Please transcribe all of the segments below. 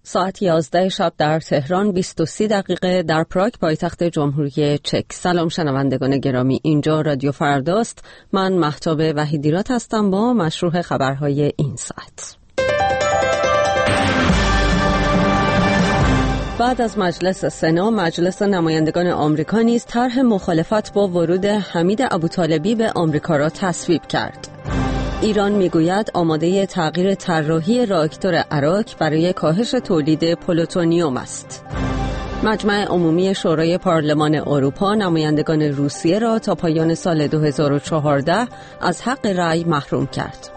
ساعت 11 شب در تهران، 23 دقیقه در پراگ پایتخت جمهوری چک. سلام شنوندگان گرامی، اینجا رادیو فرداست. من مهتاب وحیدیرات هستم با مشروع خبرهای این ساعت. بعد از مجلس سنا، مجلس نمایندگان آمریکا نیز طرح مخالفت با ورود حمید ابوطالبی به آمریکا را تصویب کرد. ایران میگوید آماده تغییر طراحی راکتور اراک برای کاهش تولید پلوتونیوم است. مجمع عمومی شورای پارلمان اروپا نمایندگان روسیه را تا پایان سال 2014 از حق رأی محروم کرد.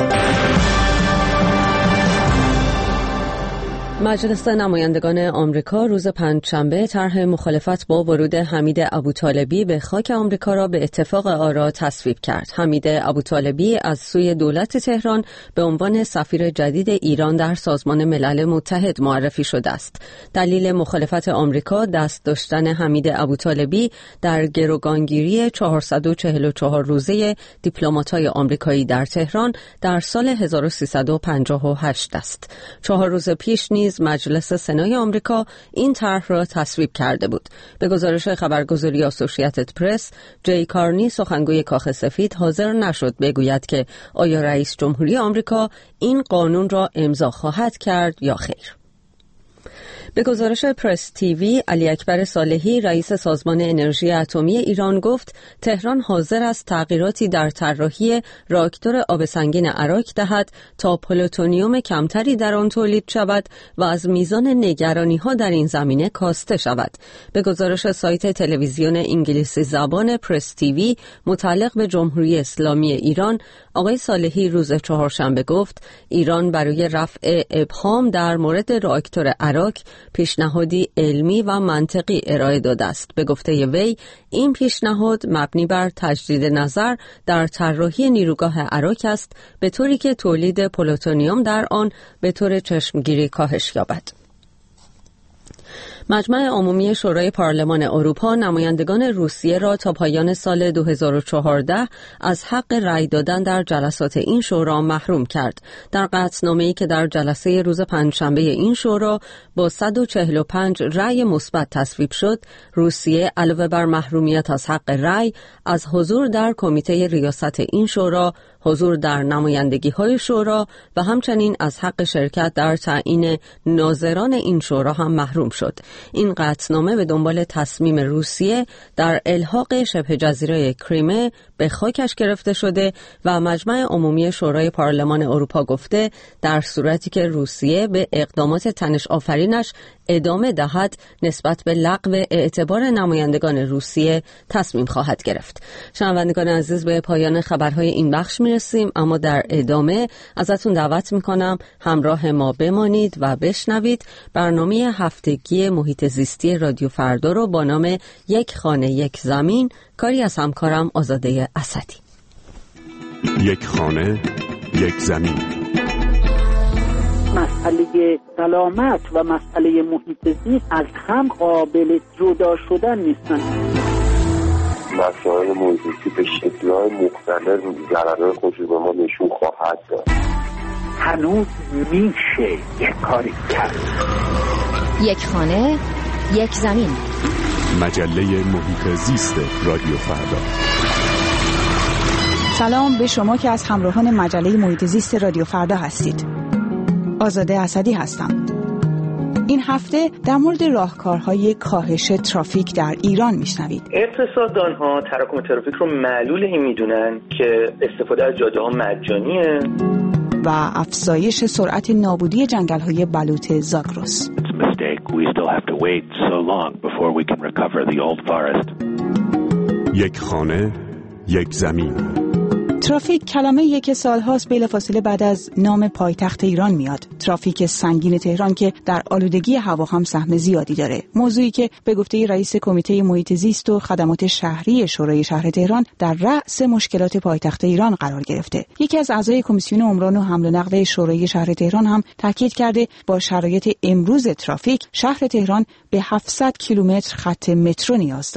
مجلس نمایندگان آمریکا روز پنجشنبه طرح مخالفت با ورود حمید ابوطالبی به خاک آمریکا را به اتفاق آرا تصویب کرد. حمید ابوطالبی از سوی دولت تهران به عنوان سفیر جدید ایران در سازمان ملل متحد معرفی شده است. دلیل مخالفت آمریکا دست داشتن حمید ابوطالبی در گروگانگیری 444 روزه دیپلمات‌های آمریکایی در تهران در سال 1358 است. 4 روز پیش نیز مجلس سنای آمریکا این طرح را تصویب کرده بود. به گزارش خبرگزاری آسوشییتد پرس، جی کارنی سخنگوی کاخ سفید حاضر نشد بگوید که آیا رئیس جمهوری آمریکا این قانون را امضا خواهد کرد یا خیر. به گزارش پرس تیوی، علی اکبر صالحی رئیس سازمان انرژی اتمی ایران گفت تهران حاضر است تغییراتی در طراحی راکتور آب سنگین اراک دهد تا پلوتونیوم کمتری در آن تولید شود و از میزان نگرانی‌ها در این زمینه کاسته شود. به گزارش سایت تلویزیون انگلیسی زبان پرس تیوی متعلق به جمهوری اسلامی ایران، آقای صالحی روز چهارشنبه گفت ایران برای رفع ابهام در مورد راکتور اراک پیشنهادی علمی و منطقی ارائه داده است. به گفته وی این پیشنهاد مبنی بر تجدید نظر در طراحی نیروگاه اراک است به طوری که تولید پلوتونیوم در آن به طور چشمگیری کاهش یابد. مجمع عمومی شورای پارلمان اروپا نمایندگان روسیه را تا پایان سال 2014 از حق رأی دادن در جلسات این شورا محروم کرد. در قطعنامه‌ای که در جلسه روز پنجشنبه این شورا با 145 رأی مثبت تصویب شد، روسیه علاوه بر محرومیت از حق رأی، از حضور در کمیته ریاست این شورا، حضور در نمایندگی‌های شورا و همچنین از حق شرکت در تعیین ناظران این شورا هم محروم شد. این قطعنامه به دنبال تصمیم روسیه در الحاق شبه جزیره کریمه به خاکش گرفته شده و مجمع عمومی شورای پارلمان اروپا گفته در صورتی که روسیه به اقدامات تنش آفرینش ادامه دهد نسبت به لغو اعتبار نمایندگان روسیه تصمیم خواهد گرفت. شنوندگان عزیز، به پایان خبرهای این بخش میرسیم، اما در ادامه ازتون دعوت میکنم همراه ما بمانید و بشنوید برنامه هفتگی محیط زیستی رادیو فردا رو با نام یک خانه یک زمین، کاری از همکارم آزاده اسدی. یک خانه یک زمین. مسئله سلامت و مسئله محیط زیست از هم قابل جدا شدن نیستن. مسائل محیط زیستی به شکل‌های مختلف ضررهای خودش به ما نشون خواهد داد. هنوز میشه یک کاری کرد. یک خانه یک زمین، مجله محیط زیست رادیو فردا. سلام به شما که از همراهان مجله محیط زیست رادیو فردا هستید. آزاده اسدی هستم. این هفته در مورد راهکارهای کاهش ترافیک در ایران میشنوید. اقتصاددان‌ها تراکم ترافیک رو معلول این میدونن که استفاده از جاده‌ها مجانیه و افزایش سرعت نابودی جنگل‌های بلوط زاگرس. یک خانه یک زمین. ترافیک کلمه‌ایه که سالهاست بلافاصله بعد از نام پایتخت ایران میاد. ترافیک سنگین تهران که در آلودگی هوا هم سهم زیادی داره. موضوعی که به گفته رئیس کمیته محیط زیست و خدمات شهری شورای شهر تهران در رأس مشکلات پایتخت ایران قرار گرفته. یکی از اعضای کمیسیون عمران و حمل و نقل شورای شهر تهران هم تاکید کرده با شرایط امروز ترافیک شهر تهران به 700 کیلومتر خط مترو نیاز داره.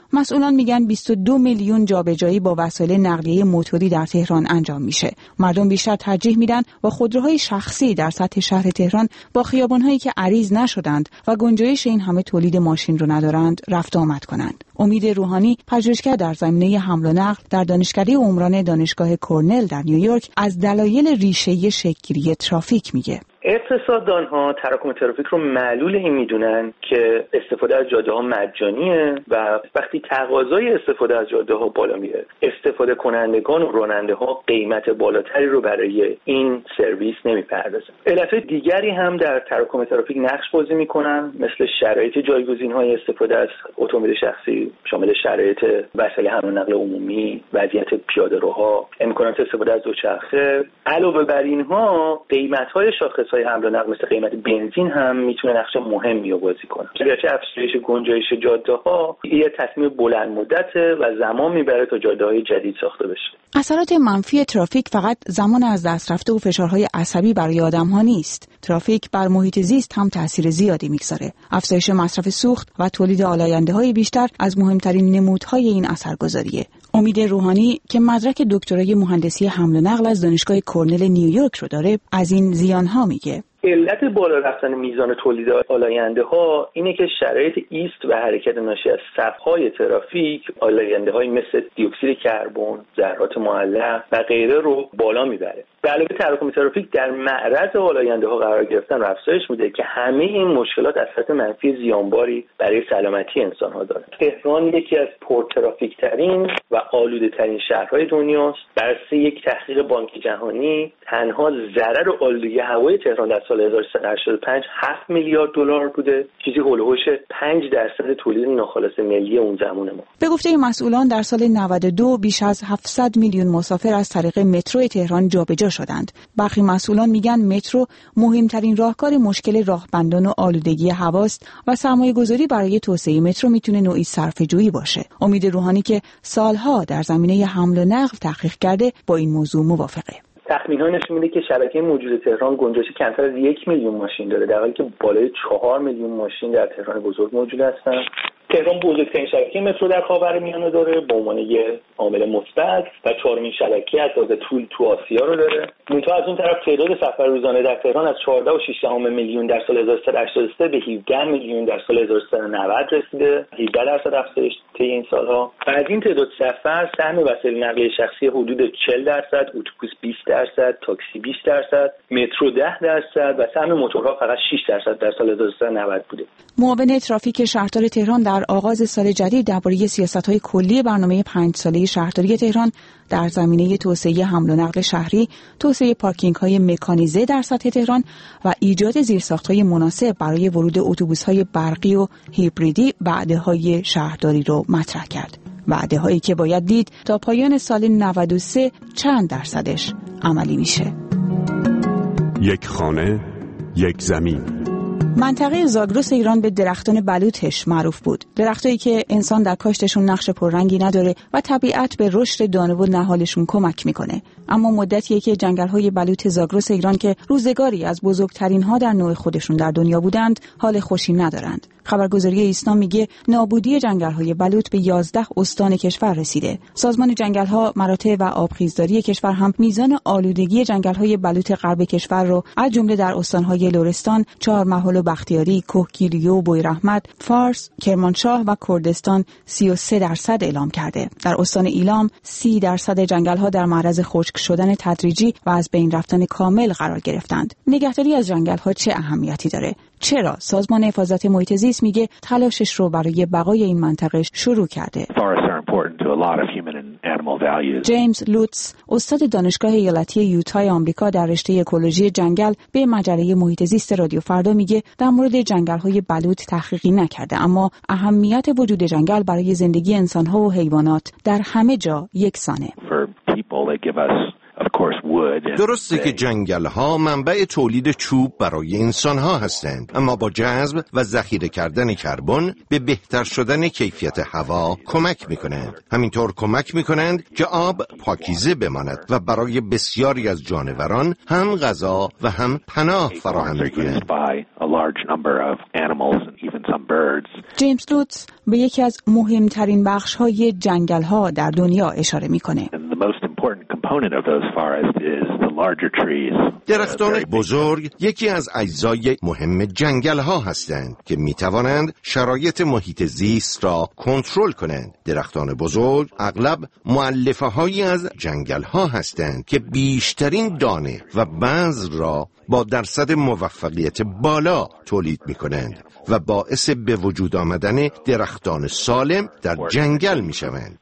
مسئولان میگن 22 میلیون جابجایی با وسایل نقلیه موتوری در تهران انجام میشه. مردم بیشتر ترجیح میدن با خودروهای شخصی در سطح شهر تهران با خیابان‌هایی که عریض نشدند و گنجایش این همه تولید ماشین رو ندارند رفت آمد کنند. امید روحانی، پژوهشگر در زمینه حمل و نقل در دانشکده عمران دانشگاه کرنل در نیویورک، از دلایل ریشه‌ای شکل‌گیری ترافیک میگه. اقتصاددان‌ها تراکم ترافیک رو معلول این میدونن که استفاده از جاده‌ها مجانیه و وقتی تقاضای استفاده از جاده‌ها بالا میره، استفاده کنندگان و راننده‌ها قیمت بالاتری رو برای این سرویس نمیپردازن. علت دیگری هم در تراکم ترافیک نقش بازی میکنن، مثل شرایط جایگزین‌های استفاده از اتومبیل شخصی، شامل شرایط وسایل حمل و نقل عمومی، وضعیت پیاده‌روها، امکانات استفاده از دوچرخه. علاوه بر اینها، قیمت‌های شاخص‌های حمل و نقل مثل قیمت بنزین هم میتونه نقش مهمی بازی کنه. گرچه افزایش گنجایش جاده‌ها یه تصمیم بلند مدته و زمان میبره تا جاده‌های جدید ساخته بشه. اثرات منفی ترافیک فقط زمان از دست رفته و فشارهای عصبی برای آدم‌ها نیست. ترافیک بر محیط زیست هم تاثیر زیادی میگذاره. افزایش مصرف سوخت و تولید آلاینده‌های بیشتر از مهمترین نمودهای این اثرگذاریه. امید روحانی که مدرک دکترای مهندسی حمل و نقل از دانشگاه کرنل نیویورک رو داره، از این زیان‌ها میگه. علت بالا رفتن میزان تولید آلاینده ها اینه که شرایط ایست و حرکت ناشی از صف‌های ترافیک آلاینده‌های مثل دیوکسید کربن، ذرات معلق و غیره رو بالا میبره. به علاوه تراکم ترافیک در معرض آلاینده‌ها قرار گرفتن و افزایش میده که همه این مشکلات اثرات منفی زیانباری برای سلامتی انسان‌ها داره. تهران یکی از پرترافیک‌ترین و آلوده‌ترین شهرهای دنیاست. بر اساس یک تحقیق بانک جهانی، تنها ضرر آلودگی هوای تهران در سال 1385 7 میلیارد دلار بوده، چیزی هولوش 5% تولید ناخالص ملی اون زمان ما. به گفته مسئولان در سال 92 بیش از 700 میلیون مسافر از طریق مترو تهران جابجا شدند. برخی مسئولان میگن مترو مهمترین راهکار مشکل راهبندان و آلودگی هواست و سرمایه‌گذاری برای توسعه مترو میتونه نوعی صرفه‌جویی باشه. امید روحانی که سالها در زمینه حمل و نقل تحقیق کرده با این موضوع موافقه. تخمین‌ها نشون میده که شبکه موجود تهران گنجایش کمتر از 1 میلیون ماشین داره، در حالی که بالای 4 میلیون ماشین در تهران بزرگ موجود هستند. تهران بزرگترین شبکه مترو در خاورمیانه داره به عنوان یک عامل مثبت و 4مین شبکه از لحاظ طول تو آسیا رو داره. منتها از اون طرف تعداد سفر روزانه در تهران از 14.6 میلیون در سال 1383 به 17 میلیون در سال 1390 رسیده، 17% افزایش طی این سالها. و از این تعداد سفر سهم وسایل نقلیه شخصی حدود 40%، اتوبوس 20%، تاکسی 20%، مترو 10% و سهم موتورها فقط 6% در سال 1390 بوده. معاون ترافیک شهردار تهران در آغاز سال جدید درباره سیاست‌های کلی برنامه 5 ساله شهرداری تهران در زمینه توسعه حمل و نقل شهری، توسعه پارکینگ‌های مکانیزه در سطح تهران و ایجاد زیرساخت‌های مناسب برای ورود اتوبوس‌های برقی و هیبریدی وعده‌های شهرداری رو مطرح کرد. وعده‌هایی که باید دید تا پایان سال 93 چند درصدش عملی میشه. یک خانه، یک زمین. منطقه زاگرس ایران به درختان بلوطش معروف بود. درختایی که انسان در کاشتشون نقش پررنگی نداره و طبیعت به رشد دانه و نهالشون کمک میکنه. اما مدتیه که جنگل‌های بلوط زاگرس ایران که روزگاری از بزرگترین‌ها در نوع خودشون در دنیا بودند، حال خوشی ندارند. خبرگزاری ایسنا میگه نابودی جنگل‌های بلوط به 11 استان کشور رسیده. سازمان جنگل‌ها، مراتع و آبخیزداری کشور هم میزان آلودگی جنگل‌های بلوط غرب کشور رو از جمله در استان‌های لرستان، چهارمحال و بختیاری، کهگیلویه و بویراحمد، فارس، کرمانشاه و کردستان 33% اعلام کرده. در استان ایلام 30% جنگل‌ها در معرض خشک شدن تدریجی و از بین رفتن کامل قرار گرفتند. نگهداری از جنگل‌ها چه اهمیتی داره؟ چرا سازمان حفاظت محیط زیست میگه تلاشش رو برای بقای این منطقه شروع کرده؟ جیمز لوتس، استاد دانشگاه ایالتی یوتای آمریکا در رشته اکولوژی جنگل، به مجله محیط زیست رادیو فردا میگه در مورد جنگل‌های بلوط تحقیقی نکرده، اما اهمیت وجود جنگل برای زندگی انسان‌ها و حیوانات در همه جا یکسانه. درسته که جنگل‌ها منبع تولید چوب برای انسان‌ها هستند، اما با جذب و ذخیره کردن کربن به بهتر شدن کیفیت هوا کمک می‌کنند. همینطور کمک می‌کنند که آب پاکیزه بماند و برای بسیاری از جانوران هم غذا و هم پناه فراهم می‌کنند. جیمز لوتس به یکی از مهمترین بخش‌های جنگل‌ها در دنیا اشاره می‌کنه. درختان بزرگ یکی از اجزای مهم جنگل‌ها هستند که می‌توانند شرایط محیط زیست را کنترل کنند. درختان بزرگ اغلب مؤلفه‌هایی از جنگل‌ها هستند که بیشترین دانه و بذر را با درصد موفقیت بالا تولید می‌کنند و باعث به وجود آمدن درختان سالم در جنگل می‌شوند.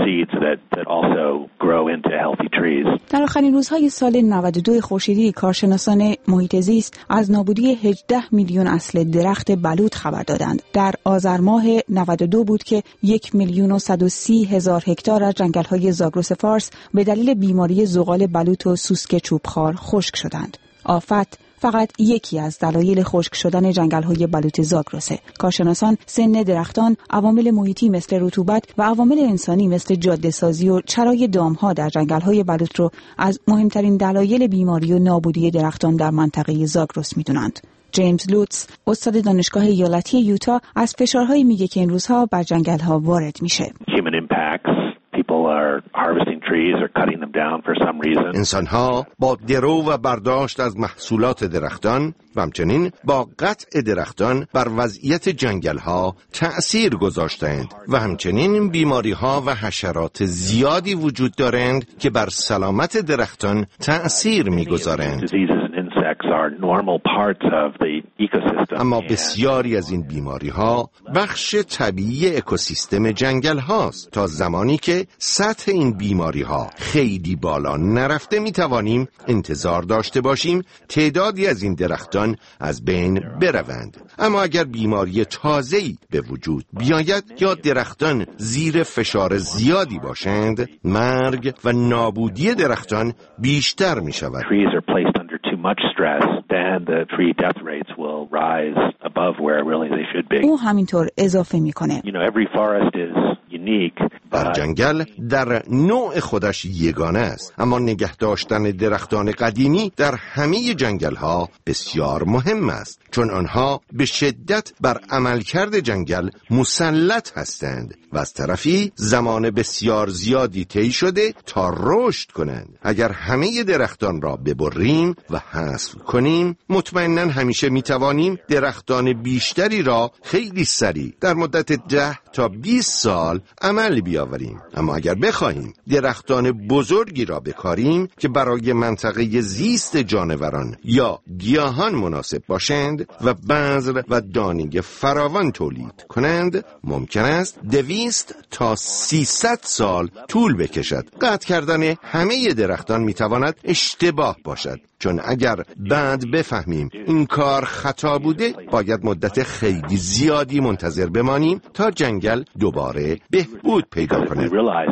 در آخرین روزهای سال 92 خورشیدی کارشناسان محیط زیست از نابودی 18 میلیون اصل درخت بلوط خبر دادند. در آذر ماه 92 بود که 1,130,000 هکتار از جنگل‌های زاگرس فارس به دلیل بیماری ذغال بلوط و سوسک چوبخوار خشک شدند. آفت فقط یکی از دلایل خشک شدن جنگل‌های بلوط زاگرسه. کارشناسان سن درختان، عوامل محیطی مثل رطوبت و عوامل انسانی مثل جاده‌سازی و چرای دام‌ها در جنگل‌های بلوط رو از مهمترین دلایل بیماری و نابودی درختان در منطقه زاگرس می‌دونند. جیمز لوتس، استاد دانشگاه ایالتی یوتا، از فشارهایی میگه که این روزها بر جنگل‌ها وارد میشه. انسان‌ها با درو و برداشت از محصولات درختان و همچنین با قطع درختان بر وضعیت جنگل‌ها تأثیر گذاشتند و همچنین بیماری‌ها و حشرات زیادی وجود دارند که بر سلامت درختان تأثیر می‌گذارند. اما بسیاری از این بیماری‌ها بخش طبیعی اکوسیستم جنگل هاست. تا زمانی که سطح این بیماری‌ها خیلی بالا نرفته می‌توانیم انتظار داشته باشیم تعدادی از این درختان از بین بروند. اما اگر بیماری تازه‌ای به وجود بیاید یا درختان زیر فشار زیادی باشند، مرگ و نابودی درختان بیشتر می‌شود. او همینطور اضافه میکنه. در جنگل در نوع خودش یگانه است، اما نگه داشتن درختان قدیمی در همه جنگل‌ها بسیار مهم است، چون آنها به شدت بر عملکرد جنگل مسلط هستند و از طرفی زمان بسیار زیادی طی شده تا رشد کنند. اگر همه درختان را ببریم و حذف کنیم، مطمئناً همیشه میتوانیم درختان بیشتری را خیلی سریع در مدت 10 تا 20 سال عمل بیاوریم. اما اگر بخواهیم درختان بزرگی را بکاریم که برای منطقه زیست جانوران یا گیاهان مناسب باشند و بذر و دانه فراوان تولید کنند، ممکن است 200 تا 300 سال طول بکشد. قطع کردن همه درختان میتواند اشتباه باشد، چون اگر بعد بفهمیم این کار خطا بوده، باید مدت خیلی زیادی منتظر بمانیم تا جنگل دوباره بهبود پیدا کنه.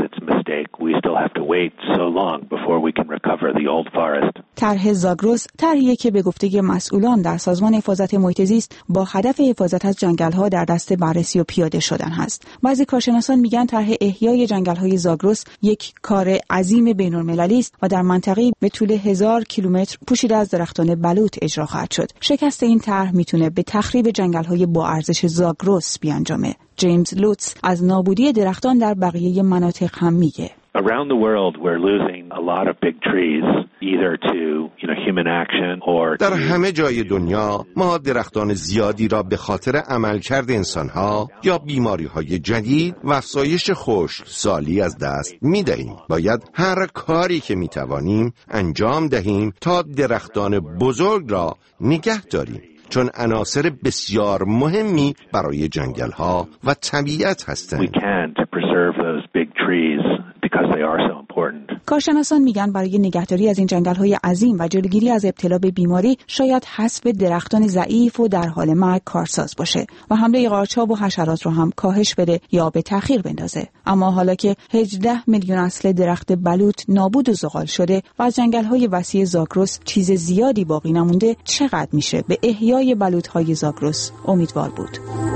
طرح زاگرس طرحیه که به گفته مسئولان در سازمان حفاظت محیط زیست با هدف حفاظت از جنگل‌ها در دست بررسی و پیاده شدن هست. بعضی کارشناسان میگن طرح احیای جنگل‌های زاگرس یک کار عظیم بین‌المللی است و در منطقه‌ای به طول 1000 کیلومتر پوشیده از درختان بلوط اجرا خواهد شد. شکست این طرح میتونه به تخریب جنگل‌های با ارزش زاگرس بیانجامه. جیمز لوتس از نابودی درختان در بقیه مناطق هم میگه. Around the world, we're losing a lot of big trees, either to, human action or در همه جای دنیا ما درختان زیادی را به خاطر عملکرد انسانها یا بیماری‌های جدید و افزایش خشکسالی از دست می‌دهیم. باید هر کاری که می‌توانیم انجام دهیم تا درختان بزرگ را نگه داریم، چون عناصر بسیار مهمی برای جنگل‌ها و طبیعت هستند. because they are so important. کارشناسان میگن برای نگهداری از این جنگل‌های عظیم و جلوگیری از ابتلا به بیماری شاید حذف درختان ضعیف و در حال مرگ کارساز باشه و حمله قارچ‌ها و حشرات رو هم کاهش بده یا به تأخیر بندازه. اما حالا که 18 میلیون اصل درخت بلوط نابود و زغال شده و از جنگل‌های وسیع زاگرس چیز زیادی باقی نمونده، چقدر میشه به احیای بلوط‌های زاگرس امیدوار بود؟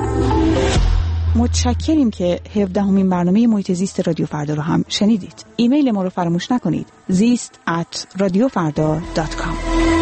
متشکریم که 17مین برنامه محیط زیست رادیو فردا رو هم شنیدید. ایمیل ما رو فراموش نکنید. zist@radiofarda.com